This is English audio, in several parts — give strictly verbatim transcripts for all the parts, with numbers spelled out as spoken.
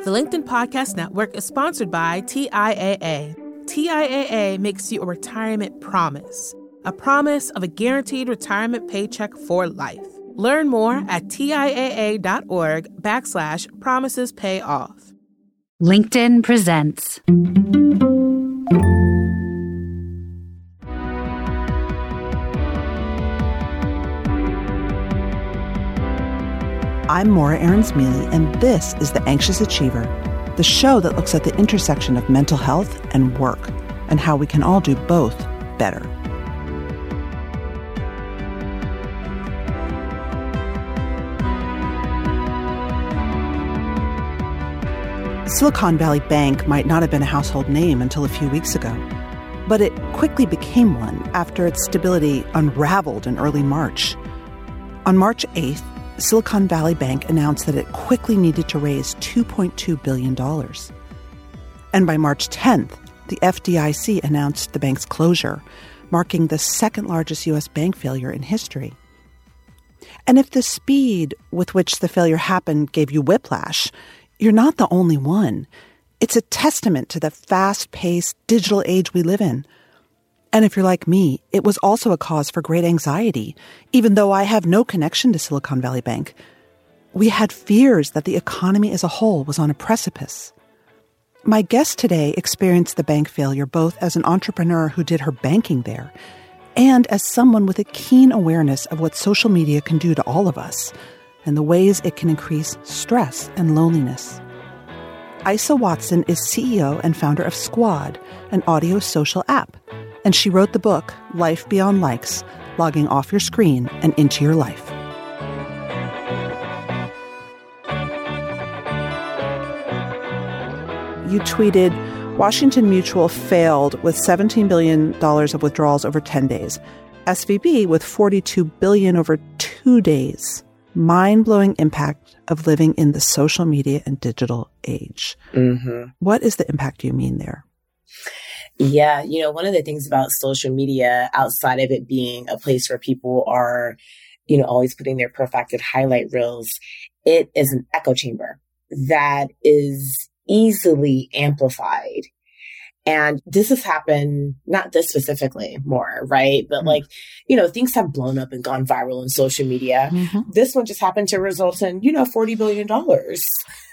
The LinkedIn Podcast Network is sponsored by T I A A. T I A A makes you a retirement promise, a promise of a guaranteed retirement paycheck for life. Learn more at TIAA.org backslash promises pay off. LinkedIn presents. I'm Maura Aarons-Mealy, and this is The Anxious Achiever, the show that looks at the intersection of mental health and work, and how we can all do both better. Silicon Valley Bank might not have been a household name until a few weeks ago, but it quickly became one after its stability unraveled in early March. On March eighth, Silicon Valley Bank announced that it quickly needed to raise two point two billion dollars. And by March tenth, the F D I C announced the bank's closure, marking the second largest U S bank failure in history. And if the speed with which the failure happened gave you whiplash, you're not the only one. It's a testament to the fast-paced digital age we live in. And if you're like me, it was also a cause for great anxiety, even though I have no connection to Silicon Valley Bank. We had fears that the economy as a whole was on a precipice. My guest today experienced the bank failure both as an entrepreneur who did her banking there and as someone with a keen awareness of what social media can do to all of us and the ways it can increase stress and loneliness. Isa Watson is C E O and founder of Squad, an audio social app. And she wrote the book, Life Beyond Likes, Logging Off Your Screen and Into Your Life. You tweeted, Washington Mutual failed with seventeen billion dollars of withdrawals over ten days. S V B with forty-two billion dollars over two days. Mind-blowing impact of living in the social media and digital age. Mm-hmm. What is the impact you mean there? Yeah, you know, one of the things about social media, outside of it being a place where people are, you know, always putting their perfected highlight reels, it is an echo chamber that is easily amplified. And this has happened, not this specifically more, right? But mm-hmm. like, you know, things have blown up and gone viral in social media. Mm-hmm. This one just happened to result in, you know, forty billion dollars.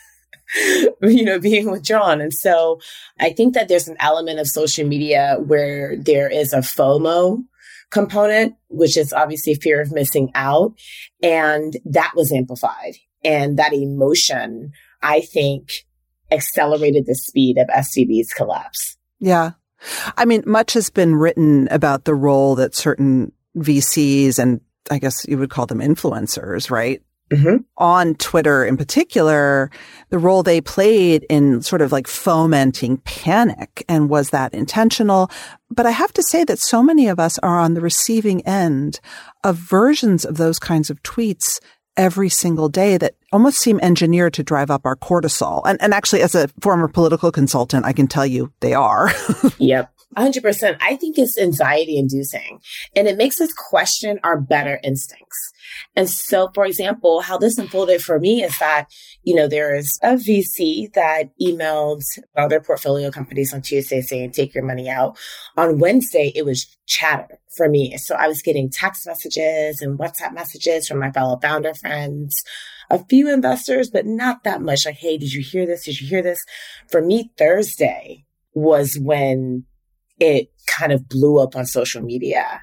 you know, being withdrawn. And so I think that there's an element of social media where there is a FOMO component, which is obviously fear of missing out. And that was amplified. And that emotion, I think, accelerated the speed of S V B's collapse. Yeah. I mean, much has been written about the role that certain V Cs and I guess you would call them influencers, right? Mm-hmm. On Twitter in particular, the role they played in sort of like fomenting panic. And was that intentional? But I have to say that so many of us are on the receiving end of versions of those kinds of tweets every single day that almost seem engineered to drive up our cortisol. And, and actually, as a former political consultant, I can tell you they are. Yep. one hundred percent. I think it's anxiety inducing and it makes us question our better instincts. And so, for example, how this unfolded for me is that, you know, there is a V C that emailed other portfolio companies on Tuesday saying, take your money out. On Wednesday, it was chatter for me. So I was getting text messages and WhatsApp messages from my fellow founder friends, a few investors, but not that much. Like, hey, did you hear this? Did you hear this? For me, Thursday was when it kind of blew up on social media.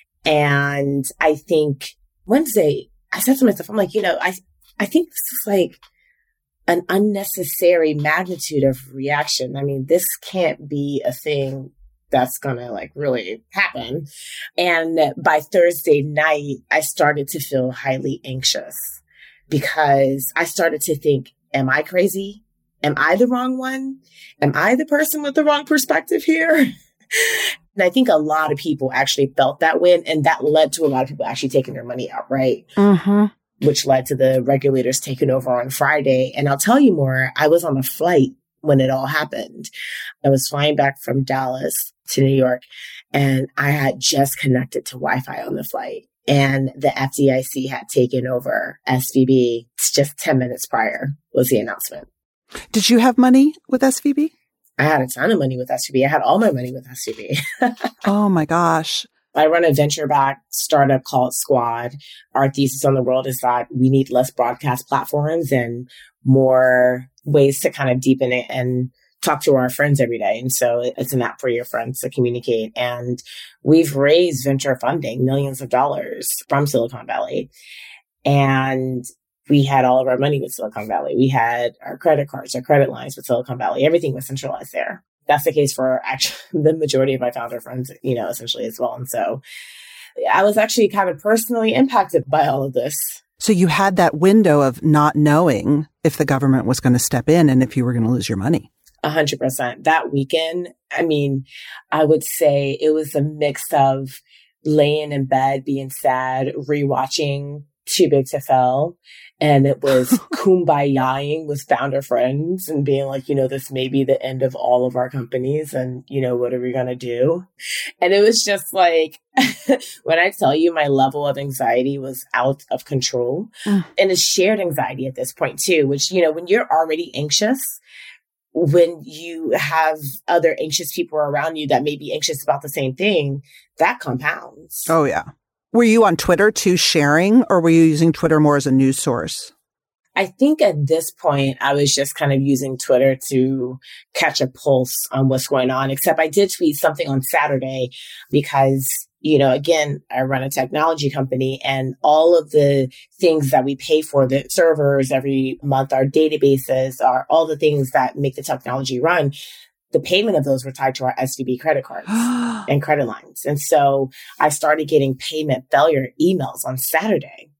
And I think Wednesday, I said to myself, I'm like, you know, I, I think this is like an unnecessary magnitude of reaction. I mean, this can't be a thing that's going to like really happen. And by Thursday night, I started to feel highly anxious because I started to think, am I crazy? Am I the wrong one? Am I the person with the wrong perspective here? And I think a lot of people actually felt that way. And that led to a lot of people actually taking their money out, right? Mm-hmm. Which led to the regulators taking over on Friday. And I'll tell you more, I was on a flight when it all happened. I was flying back from Dallas to New York, and I had just connected to Wi-Fi on the flight. And the F D I C had taken over S V B just ten minutes prior was the announcement. Did you have money with S V B? I had a ton of money with S V B. I had all my money with S V B. Oh my gosh. I run a venture-backed startup called Squad. Our thesis on the world is that we need less broadcast platforms and more ways to kind of deepen it and talk to our friends every day. And so it's an app for your friends to communicate. And we've raised venture funding, millions of dollars from Silicon Valley. And we had all of our money with Silicon Valley. We had our credit cards, our credit lines with Silicon Valley. Everything was centralized there. That's the case for actually the majority of my founder friends, you know, essentially as well. And so I was actually kind of personally impacted by all of this. So you had that window of not knowing if the government was going to step in and if you were going to lose your money. A hundred percent. That weekend, I mean, I would say it was a mix of laying in bed, being sad, rewatching Too Big to Fail. And it was kumbayaing with founder friends and being like, you know, this may be the end of all of our companies. And, you know, what are we going to do? And it was just like, when I tell you my level of anxiety was out of control mm. and a shared anxiety at this point too, which, you know, when you're already anxious, when you have other anxious people around you that may be anxious about the same thing, that compounds. Oh, yeah. Were you on Twitter too sharing, or were you using Twitter more as a news source? I think at this point, I was just kind of using Twitter to catch a pulse on what's going on, except I did tweet something on Saturday because, you know, again, I run a technology company and all of the things that we pay for, the servers every month, our databases, are all the things that make the technology run. The payment of those were tied to our S V B credit cards and credit lines. And so I started getting payment failure emails on Saturday.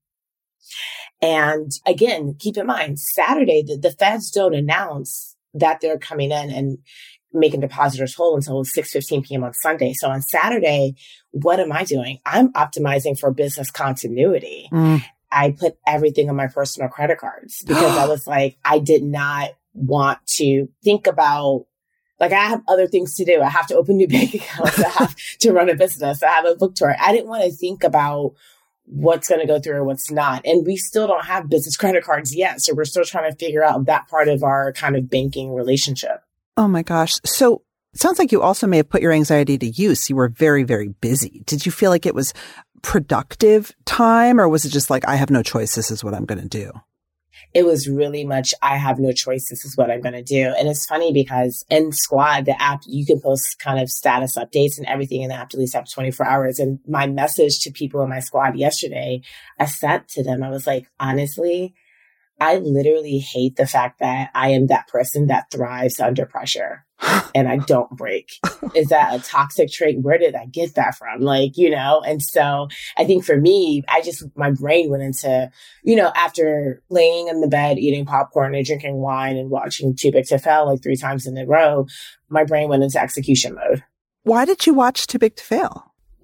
And again, keep in mind, Saturday, the, the feds don't announce that they're coming in and making depositors whole until six fifteen p.m. on Sunday. So on Saturday, what am I doing? I'm optimizing for business continuity. Mm. I put everything on my personal credit cards because I was like, I did not want to think about, like, I have other things to do. I have to open new bank accounts. I have to run a business. I have a book tour. I didn't want to think about what's going to go through or what's not. And we still don't have business credit cards yet. So we're still trying to figure out that part of our kind of banking relationship. Oh my gosh. So it sounds like you also may have put your anxiety to use. You were very, very busy. Did you feel like it was productive time, or was it just like, I have no choice, this is what I'm going to do? It was really much, I have no choice, this is what I'm going to do. And it's funny because in Squad, the app, you can post kind of status updates and everything in the app at least after twenty-four hours. And my message to people in my squad yesterday, I said to them, I was like, honestly, I literally hate the fact that I am that person that thrives under pressure and I don't break. Is that a toxic trait? Where did I get that from? Like, you know, and so I think for me, I just, my brain went into, you know, after laying in the bed, eating popcorn and drinking wine and watching Too Big to Fail like three times in a row, my brain went into execution mode. Why did you watch Too Big to Fail?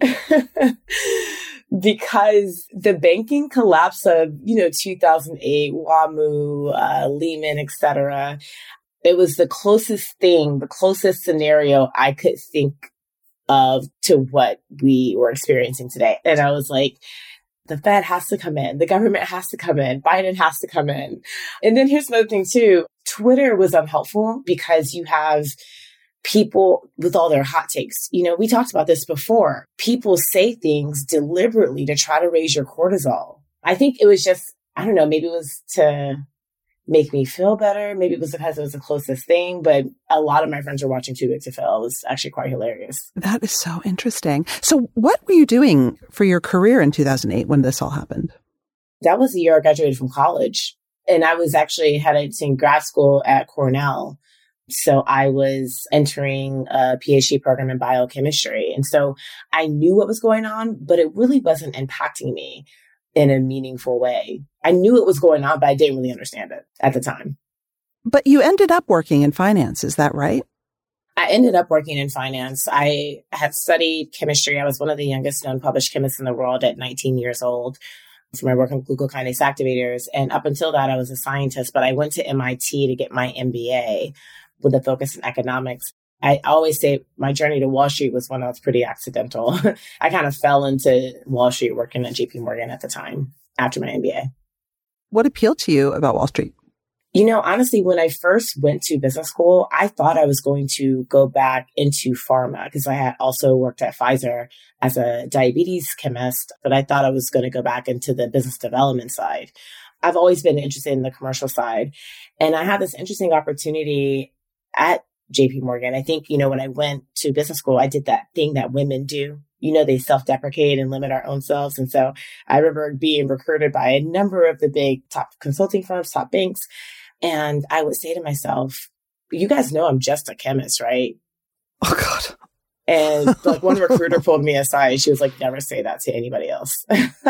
Because the banking collapse of, you know, two thousand eight, WAMU, uh, Lehman, et cetera, it was the closest thing, the closest scenario I could think of to what we were experiencing today. And I was like, the Fed has to come in. The government has to come in. Biden has to come in. And then here's another thing too. Twitter was unhelpful because you have people with all their hot takes. You know, we talked about this before. People say things deliberately to try to raise your cortisol. I think it was just, I don't know, maybe it was to make me feel better. Maybe it was because it was the closest thing, but a lot of my friends were watching Too Big to Fail. It was actually quite hilarious. That is so interesting. So what were you doing for your career in two thousand eight when this all happened? That was the year I graduated from college. And I was actually headed to grad school at Cornell. So I was entering a PhD program in biochemistry. And so I knew what was going on, but it really wasn't impacting me in a meaningful way. I knew it was going on, but I didn't really understand it at the time. But you ended up working in finance, is that right? I ended up working in finance. I had studied chemistry. I was one of the youngest known published chemists in the world at nineteen years old for my work on glucokinase activators. And up until that, I was a scientist, but I went to M I T to get my M B A with a focus in economics. I always say my journey to Wall Street was one that was pretty accidental. I kind of fell into Wall Street working at J P Morgan at the time after my M B A. What appealed to you about Wall Street? You know, honestly, when I first went to business school, I thought I was going to go back into pharma because I had also worked at Pfizer as a diabetes chemist, but I thought I was going to go back into the business development side. I've always been interested in the commercial side. And I had this interesting opportunity at J P Morgan. I think, you know, when I went to business school, I did that thing that women do. You know, they self-deprecate and limit our own selves. And so I remember being recruited by a number of the big top consulting firms, top banks. And I would say to myself, you guys know I'm just a chemist, right? Oh, God. And like one recruiter pulled me aside. She was like, never say that to anybody else.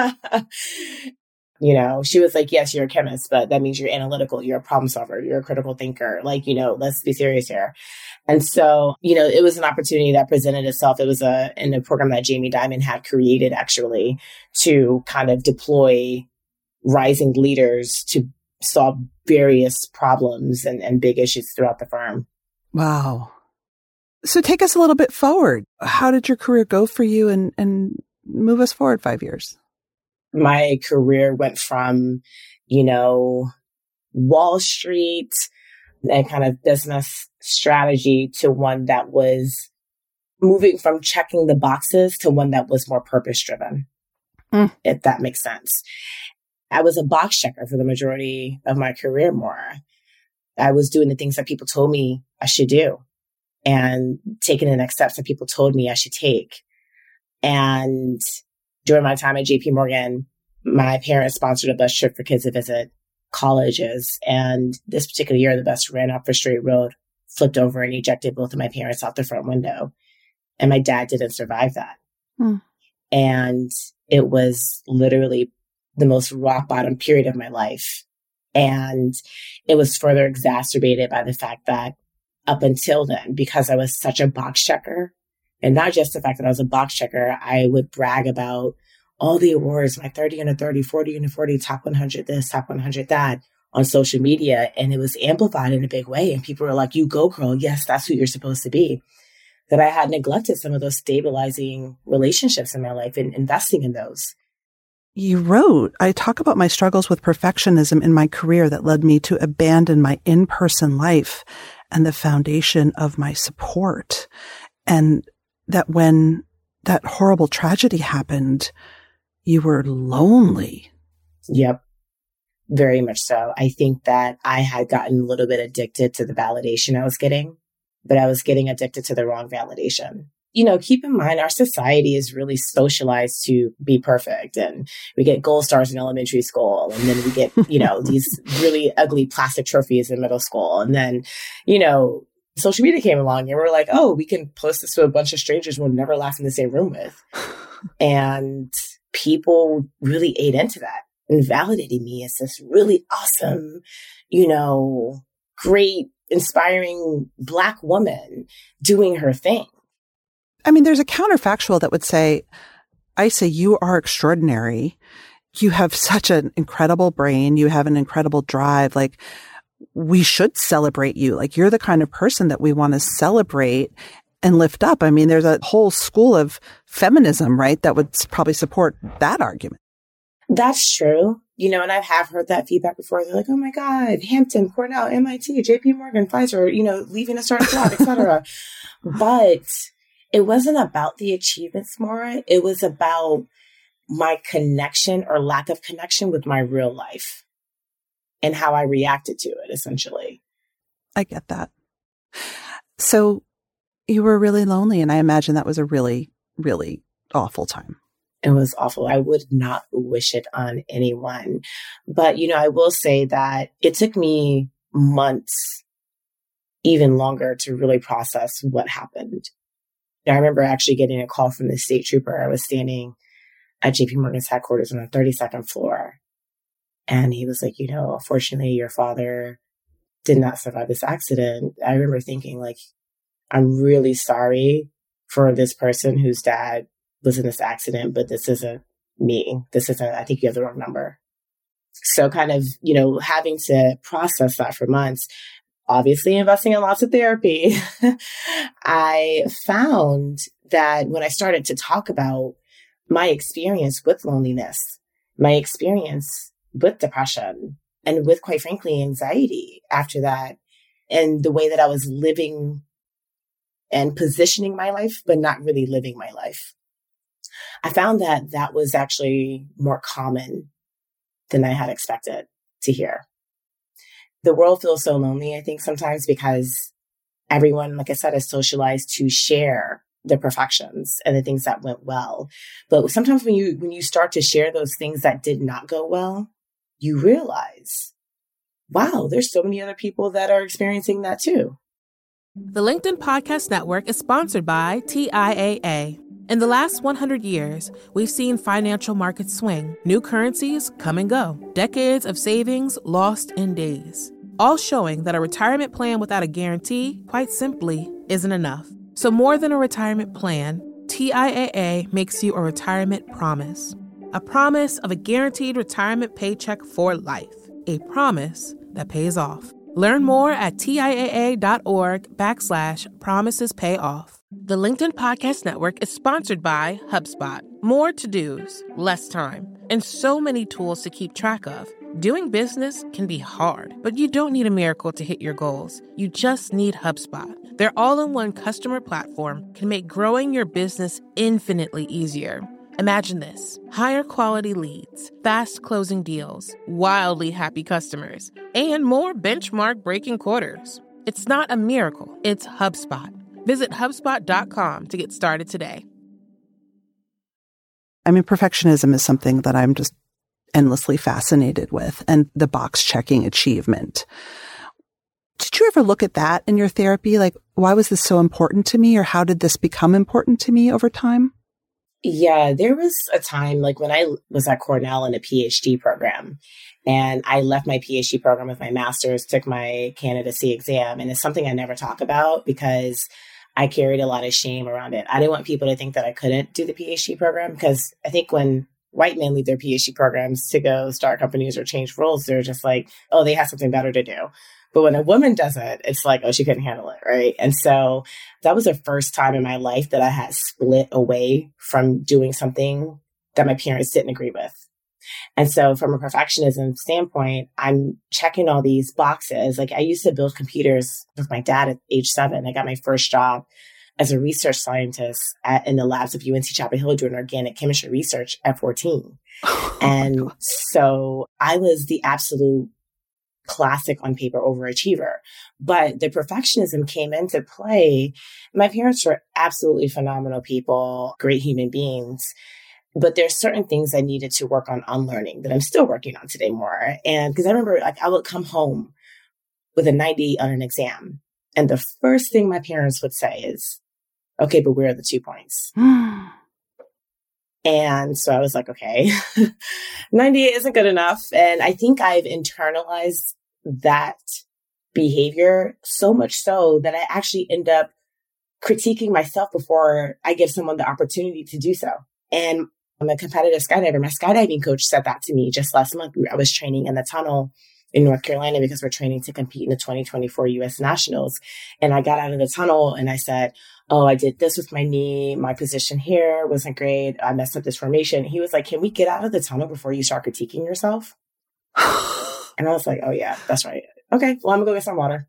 You know, she was like, yes, you're a chemist, but that means you're analytical. You're a problem solver. You're a critical thinker. Like, you know, let's be serious here. And so, you know, it was an opportunity that presented itself. It was a in a program that Jamie Dimon had created actually to kind of deploy rising leaders to solve various problems and, and big issues throughout the firm. Wow. So take us a little bit forward. How did your career go for you and, and move us forward five years? My career went from, you know, Wall Street and kind of business strategy to one that was moving from checking the boxes to one that was more purpose driven, mm. if that makes sense. I was a box checker for the majority of my career more. I was doing the things that people told me I should do and taking the next steps that people told me I should take. And during my time at J P Morgan, my parents sponsored a bus trip for kids to visit colleges. And this particular year, the bus ran off a straight road, flipped over and ejected both of my parents out the front window. And my dad didn't survive that. Hmm. And it was literally the most rock bottom period of my life. And it was further exacerbated by the fact that up until then, because I was such a box checker, and not just the fact that I was a box checker, I would brag about all the awards, my thirty under thirty, forty under forty, top one hundred this, top one hundred that on social media. And it was amplified in a big way. And people were like, you go, girl. Yes, that's who you're supposed to be. That I had neglected some of those stabilizing relationships in my life and investing in those. You wrote, I talk about my struggles with perfectionism in my career that led me to abandon my in-person life and the foundation of my support. And that when that horrible tragedy happened, you were lonely. Yep. Very much so. I think that I had gotten a little bit addicted to the validation I was getting, but I was getting addicted to the wrong validation. You know, keep in mind, our society is really socialized to be perfect. And we get gold stars in elementary school. And then we get, you know, these really ugly plastic trophies in middle school. And then, you know, social media came along and we're like, oh, we can post this to a bunch of strangers we'll never laugh in the same room with. And people really ate into that and validated me as this really awesome, you know, great, inspiring Black woman doing her thing. I mean, there's a counterfactual that would say, Isa, you are extraordinary. You have such an incredible brain. You have an incredible drive. Like, we should celebrate you. Like, you're the kind of person that we want to celebrate and lift up. I mean, there's a whole school of feminism, right, that would probably support that argument. That's true. You know, and I have heard that feedback before. They're like, oh my God, Hampton, Cornell, M I T, J P Morgan, Pfizer, you know, leaving a starting job, et cetera. But it wasn't about the achievements, Maura. It was about my connection or lack of connection with my real life and how I reacted to it, essentially. I get that. So you were really lonely, and I imagine that was a really, really awful time. It was awful. I would not wish it on anyone. But, you know, I will say that it took me months, even longer, to really process what happened. I remember actually getting a call from the state trooper. I was standing at J P Morgan's headquarters on the thirty-second floor. And he was like, you know, unfortunately, your father did not survive this accident. I remember thinking, like, I'm really sorry for this person whose dad was in this accident, but this isn't me. This isn't, I think you have the wrong number. So kind of, you know, having to process that for months, obviously investing in lots of therapy, I found that when I started to talk about my experience with loneliness, my experience with depression, and with, quite frankly, anxiety after that, and the way that I was living and positioning my life, but not really living my life. I found that that was actually more common than I had expected to hear. The world feels so lonely, I think, sometimes because everyone, like I said, is socialized to share the perfections and the things that went well. But sometimes when you when you start to share those things that did not go well, you realize, wow, there's so many other people that are experiencing that too. The LinkedIn Podcast Network is sponsored by T I A A. In the last one hundred years, we've seen financial markets swing, new currencies come and go, decades of savings lost in days, all showing that a retirement plan without a guarantee, quite simply, isn't enough. So more than a retirement plan, T I A A makes you a retirement promise. A promise of a guaranteed retirement paycheck for life. A promise that pays off. Learn more at TIAA.org backslash promises pay off. The LinkedIn Podcast Network is sponsored by HubSpot. More to-dos, less time, and so many tools to keep track of. Doing business can be hard, but you don't need a miracle to hit your goals. You just need HubSpot. Their all-in-one customer platform can make growing your business infinitely easier. Imagine this: higher quality leads, fast closing deals, wildly happy customers, and more benchmark breaking quarters. It's not a miracle, it's HubSpot. Visit HubSpot dot com to get started today. I mean, perfectionism is something that I'm just endlessly fascinated with, and the box checking achievement. Did you ever look at that in your therapy? Like, why was this so important to me, or how did this become important to me over time? Yeah, there was a time like when I was at Cornell in a PhD program, and I left my PhD program with my master's, took my candidacy exam, and it's something I never talk about because I carried a lot of shame around it. I didn't want people to think that I couldn't do the PhD program, because I think when white men leave their PhD programs to go start companies or change roles, they're just like, oh, they have something better to do. But when a woman does it, it's like, oh, she couldn't handle it, right? And so that was the first time in my life that I had split away from doing something that my parents didn't agree with. And so from a perfectionism standpoint, I'm checking all these boxes. Like I used to build computers with my dad at age seven. I got my first job as a research scientist at, in the labs of U N C Chapel Hill doing organic chemistry research at fourteen. Oh, and so I was the absolute classic on paper overachiever, but the perfectionism came into play. My parents were absolutely phenomenal people, great human beings, but there's certain things I needed to work on unlearning that I'm still working on today more. And because I remember like I would come home with a ninety on an exam, and the first thing my parents would say is, okay, but where are the two points? And so I was like, okay, ninety-eight isn't good enough. And I think I've internalized that behavior so much so that I actually end up critiquing myself before I give someone the opportunity to do so. And I'm a competitive skydiver. My skydiving coach said that to me just last month. I was training in the tunnel in North Carolina because we're training to compete in the twenty twenty-four U S Nationals. And I got out of the tunnel and I said, oh, I did this with my knee. My position here wasn't great. I messed up this formation. He was like, can we get out of the tunnel before you start critiquing yourself? And I was like, oh yeah, that's right. Okay, well, I'm gonna go get some water.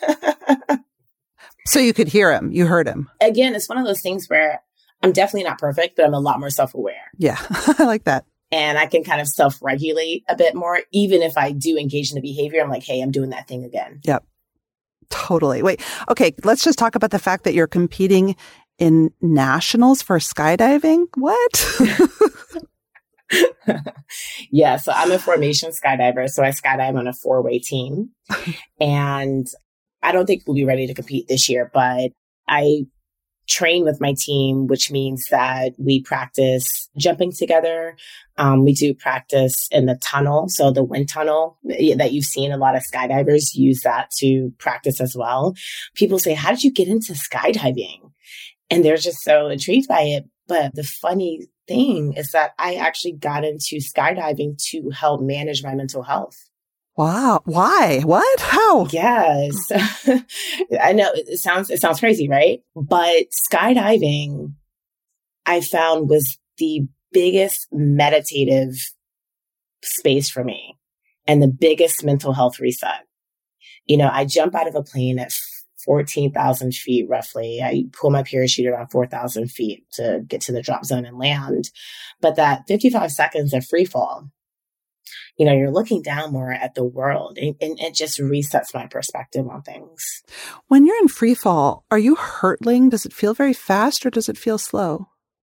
So you could hear him. You heard him. Again, it's one of those things where I'm definitely not perfect, but I'm a lot more self-aware. Yeah, I like that. And I can kind of self-regulate a bit more. Even if I do engage in the behavior, I'm like, hey, I'm doing that thing again. Yep. Totally. Wait, okay, let's just talk about the fact that you're competing in nationals for skydiving. What? Yeah, so I'm a formation skydiver. So I skydive on a four-way team. And I don't think we'll be ready to compete this year, but I train with my team, which means that we practice jumping together. Um, we do practice in the tunnel. So the wind tunnel that you've seen, a lot of skydivers use that to practice as well. People say, how did you get into skydiving? And they're just so intrigued by it. But the funny thing is that I actually got into skydiving to help manage my mental health. Wow. Why? What? How? Yes. I know it sounds, it sounds crazy, right? But skydiving, I found, was the biggest meditative space for me. and the biggest mental health reset. You know, I jump out of a plane at fourteen thousand feet, roughly. I pull my parachute around four thousand feet to get to the drop zone and land. But that fifty-five seconds of free fall, you know, you're looking down more at the world, and, and it just resets my perspective on things. When you're in free fall, are you hurtling? Does it feel very fast or does it feel slow?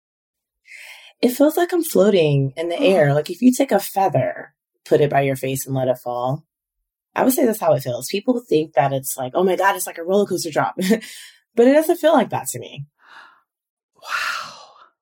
It feels like I'm floating in the air. Like if you take a feather, put it by your face and let it fall, I would say that's how it feels. People think that it's like, oh my God, it's like a roller coaster drop. But it doesn't feel like that to me. Wow.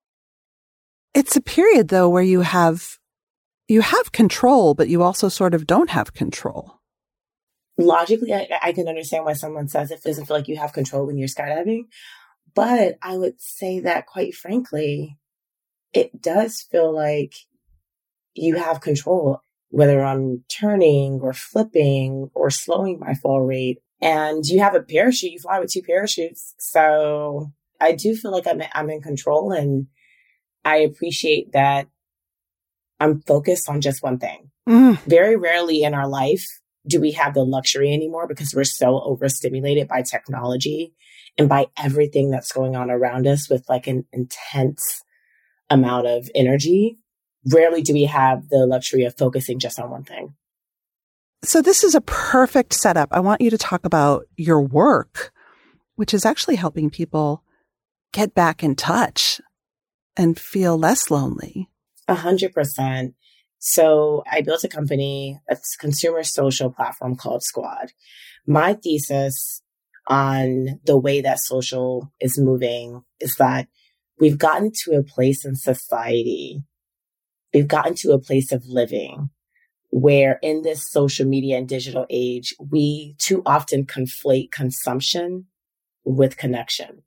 It's a period, though, where you have you have control, but you also sort of don't have control. Logically, I, I can understand why someone says it doesn't feel like you have control when you're skydiving. But I would say that, quite frankly, it does feel like you have control, whether I'm turning or flipping or slowing my fall rate. And you have a parachute, you fly with two parachutes. So I do feel like I'm, I'm in control, and I appreciate that I'm focused on just one thing. Mm. Very rarely in our life do we have the luxury anymore, because we're so overstimulated by technology and by everything that's going on around us with like an intense amount of energy. Rarely do we have the luxury of focusing just on one thing. So this is a perfect setup. I want you to talk about your work, which is actually helping people get back in touch and feel less lonely. A hundred percent. So I built a company, a consumer social platform called Squad. My thesis on the way that social is moving is that we've gotten to a place in society, we've gotten to a place of living where in this social media and digital age, we too often conflate consumption with connection.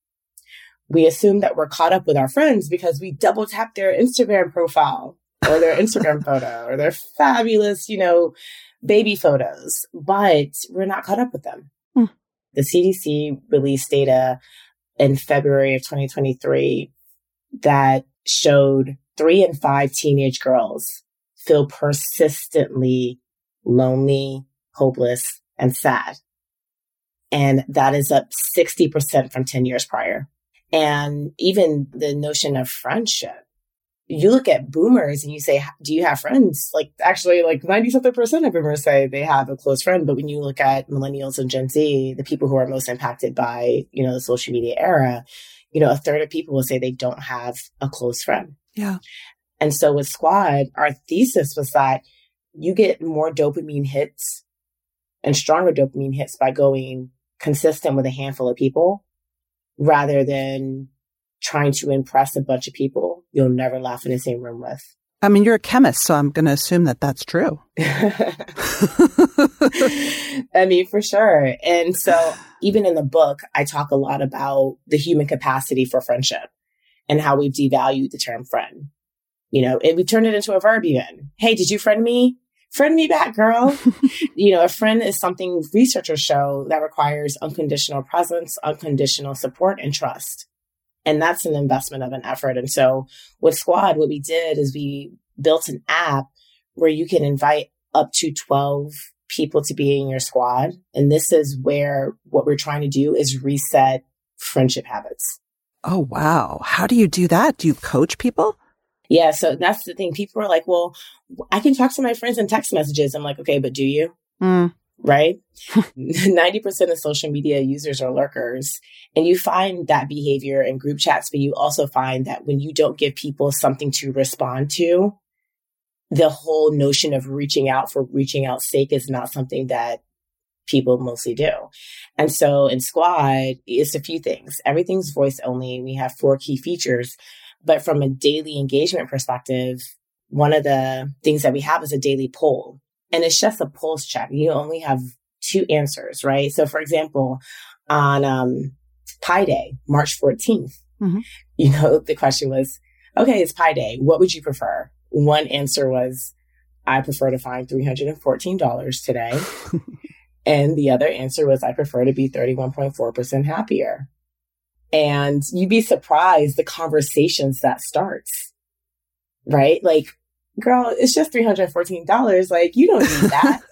We assume that we're caught up with our friends because we double tap their Instagram profile or their Instagram photo or their fabulous, you know, baby photos, but we're not caught up with them. Hmm. The C D C released data in February of twenty twenty-three that showed three in five teenage girls feel persistently lonely, hopeless, and sad. And that is up sixty percent from ten years prior. And even the notion of friendship, you look at boomers and you say, do you have friends? Like actually like ninety something percent of boomers say they have a close friend. But when you look at millennials and Gen Z, the people who are most impacted by, you know, the social media era, you know, a third of people will say they don't have a close friend. Yeah. And so with Squad, our thesis was that you get more dopamine hits and stronger dopamine hits by going consistent with a handful of people rather than trying to impress a bunch of people you'll never laugh in the same room with. I mean, you're a chemist, so I'm going to assume that that's true. I mean, for sure. And so even in the book, I talk a lot about the human capacity for friendship and how we've devalued the term friend. You know, and we turned it into a verb even. Hey, did you friend me? Friend me back, girl. You know, a friend is something researchers show that requires unconditional presence, unconditional support, and trust. And that's an investment of an effort. And so with Squad, what we did is we built an app where you can invite up to twelve people to be in your squad. And this is where what we're trying to do is reset friendship habits. Oh, wow. How do you do that? Do you coach people? Yeah, so that's the thing. People are like, well, I can talk to my friends in text messages. I'm like, okay, but do you? Mm. Right? ninety percent of social media users are lurkers. And you find that behavior in group chats, but you also find that when you don't give people something to respond to, the whole notion of reaching out for reaching out's sake is not something that people mostly do. And so in Squad, it's a few things. Everything's voice only. We have four key features. But from a daily engagement perspective, one of the things that we have is a daily poll. And it's just a pulse check. You only have two answers, right? So for example, on um, Pi Day, March fourteenth, mm-hmm. you know, the question was, okay, it's Pi Day. What would you prefer? One answer was, I prefer to find three hundred fourteen dollars today. And the other answer was, I prefer to be thirty-one point four percent happier. And you'd be surprised the conversations that starts, right? Like girl, it's just three hundred fourteen dollars. Like, you don't need that.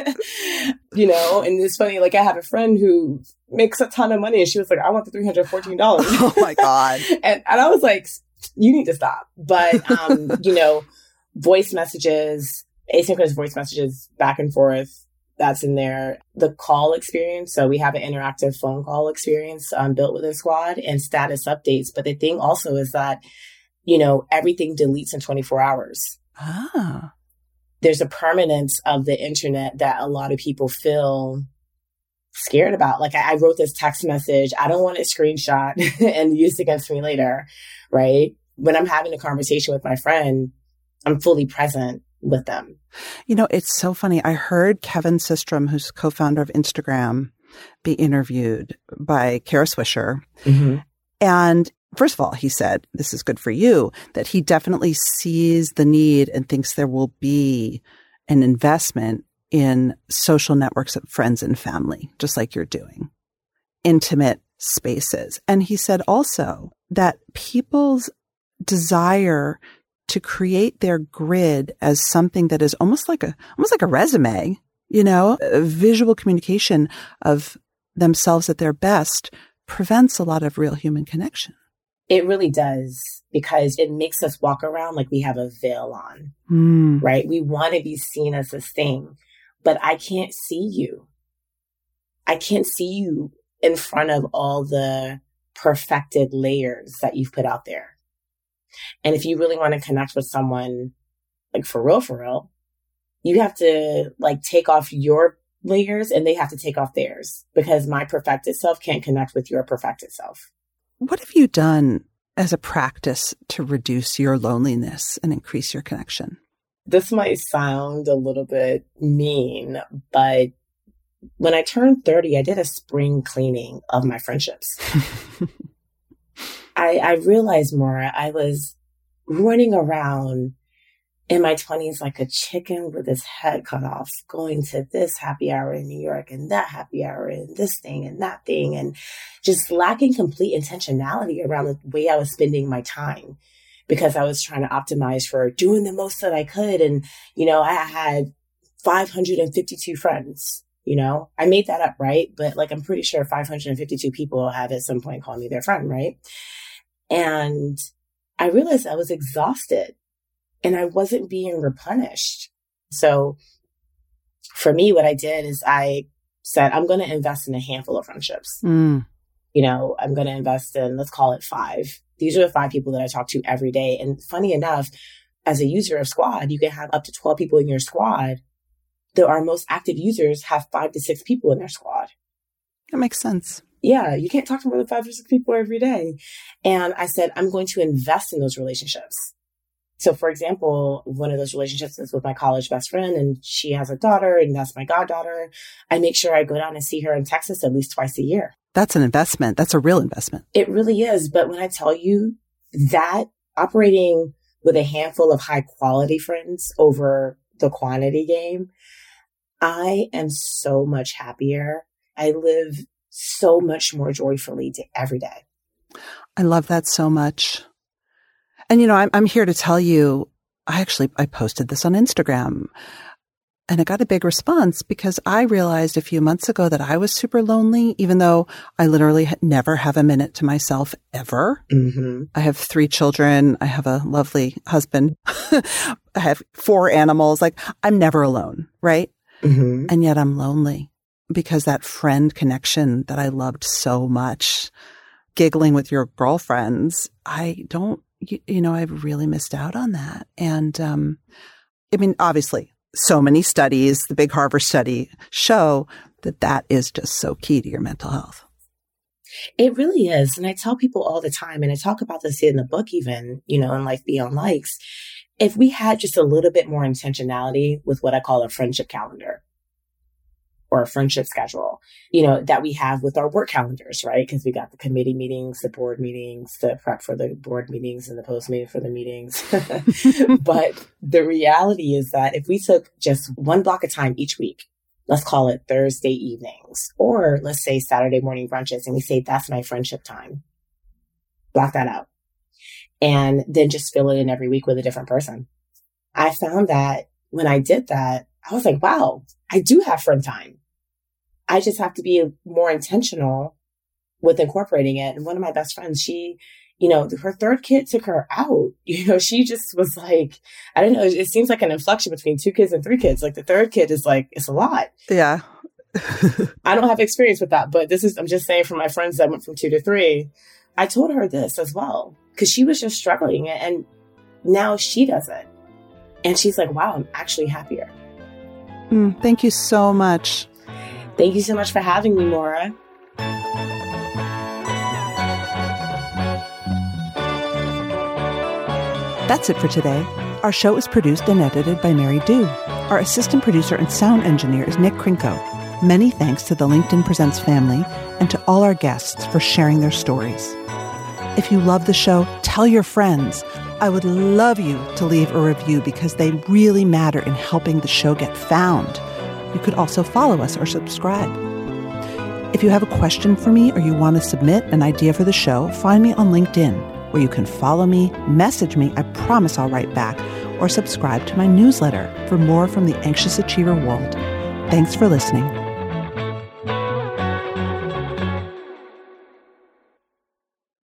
You know, and it's funny, like I have a friend who makes a ton of money and she was like, I want the three hundred fourteen dollars. Oh my God. and, and I was like, you need to stop. But, um, you know, voice messages, asynchronous voice messages back and forth, that's in there. The call experience. So we have an interactive phone call experience um, built within Squad and status updates. But the thing also is that, you know, everything deletes in twenty-four hours. Ah. There's a permanence of the internet that a lot of people feel scared about. Like I, I wrote this text message. I don't want it screenshot and used against me later, right? When I'm having a conversation with my friend, I'm fully present with them. You know, it's so funny. I heard Kevin Systrom, who's co-founder of Instagram, be interviewed by Kara Swisher. Mm-hmm. And first of all, he said, this is good for you, that he definitely sees the need and thinks there will be an investment in social networks of friends and family, just like you're doing, intimate spaces. And he said also that people's desire to create their grid as something that is almost like a, almost like a resume, you know, a visual communication of themselves at their best prevents a lot of real human connection. It really does, because it makes us walk around like we have a veil on, mm. right? We want to be seen as this thing, but I can't see you. I can't see you in front of all the perfected layers that you've put out there. And if you really want to connect with someone, like for real, for real, you have to like take off your layers and they have to take off theirs, because my perfected self can't connect with your perfected self. What have you done as a practice to reduce your loneliness and increase your connection? This might sound a little bit mean, but when I turned thirty, I did a spring cleaning of my friendships. I, I realized more, I was running around in my twenties like a chicken with his head cut off, going to this happy hour in New York and that happy hour and this thing and that thing, and just lacking complete intentionality around the way I was spending my time, because I was trying to optimize for doing the most that I could. And, you know, I had five hundred fifty-two friends. You know, I made that up, right? But like, I'm pretty sure five hundred fifty-two people have at some point called me their friend, right? And I realized I was exhausted and I wasn't being replenished. So for me, what I did is I said, I'm going to invest in a handful of friendships. Mm. You know, I'm going to invest in, let's call it five. These are the five people that I talk to every day. And funny enough, as a user of Squad, you can have up to twelve people in your squad. Though our most active users have five to six people in their squad. That makes sense. Yeah, you can't talk to more than five or six people every day. And I said, I'm going to invest in those relationships. So for example, one of those relationships is with my college best friend, and she has a daughter, and that's my goddaughter. I make sure I go down and see her in Texas at least twice a year. That's an investment. That's a real investment. It really is. But when I tell you that operating with a handful of high quality friends over the quantity game, I am so much happier. I live so much more joyfully to every day. I love that so much. And, you know, I'm, I'm here to tell you, I actually, I posted this on Instagram and I got a big response because I realized a few months ago that I was super lonely, even though I literally never have a minute to myself ever. Mm-hmm. I have three children. I have a lovely husband. I have four animals. Like, I'm never alone, right? Mm-hmm. And yet I'm lonely because that friend connection that I loved so much, giggling with your girlfriends, I don't, you, you know, I've really missed out on that. And, um, I mean, obviously, so many studies, the big Harvard study, show that that is just so key to your mental health. It really is. And I tell people all the time, and I talk about this in the book even, you know, in Life Beyond Likes, if we had just a little bit more intentionality with what I call a friendship calendar or a friendship schedule, you know, that we have with our work calendars, right? Because we got the committee meetings, the board meetings, the prep for the board meetings and the post meeting for the meetings. But the reality is that if we took just one block of time each week, let's call it Thursday evenings, or let's say Saturday morning brunches, and we say, that's my friendship time, block that out. And then just fill it in every week with a different person. I found that when I did that, I was like, wow, I do have friend time. I just have to be more intentional with incorporating it. And one of my best friends, she, you know, her third kid took her out. You know, she just was like, I don't know, it seems like an inflection between two kids and three kids. Like the third kid is like, it's a lot. Yeah. I don't have experience with that, but this is, I'm just saying for my friends that went from two to three, I told her this as well, because she was just struggling and now she does it. And she's like, wow, I'm actually happier. Mm, thank you so much. Thank you so much for having me, Maura. That's it for today. Our show is produced and edited by Mary Dew. Our assistant producer and sound engineer is Nick Krinko. Many thanks to the LinkedIn Presents family and to all our guests for sharing their stories. If you love the show, tell your friends. I would love you to leave a review because they really matter in helping the show get found. You could also follow us or subscribe. If you have a question for me or you want to submit an idea for the show, find me on LinkedIn, where you can follow me, message me, I promise I'll write back, or subscribe to my newsletter for more from the Anxious Achiever world. Thanks for listening.